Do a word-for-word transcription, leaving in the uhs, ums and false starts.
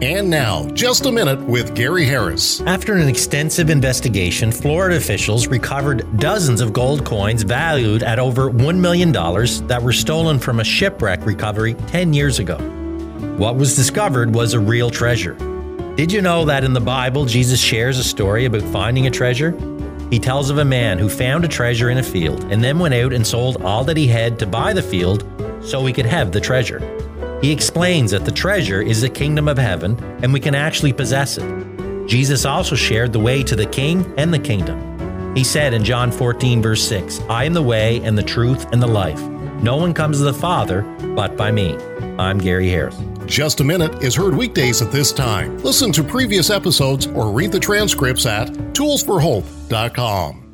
And now, Just a Minute with Gary Harris. After an extensive investigation, Florida officials recovered dozens of gold coins valued at over one million dollars that were stolen from a shipwreck recovery ten years ago. What was discovered was a real treasure. Did you know that in the Bible, Jesus shares a story about finding a treasure? He tells of a man who found a treasure in a field and then went out and sold all that he had to buy the field so he could have the treasure. He explains that the treasure is the kingdom of heaven and we can actually possess it. Jesus also shared the way to the king and the kingdom. He said in John fourteen, verse six, "I am the way and the truth and the life. No one comes to the Father but by me." I'm Gary Harris. Just a Minute is heard weekdays at this time. Listen to previous episodes or read the transcripts at tools for hope dot com.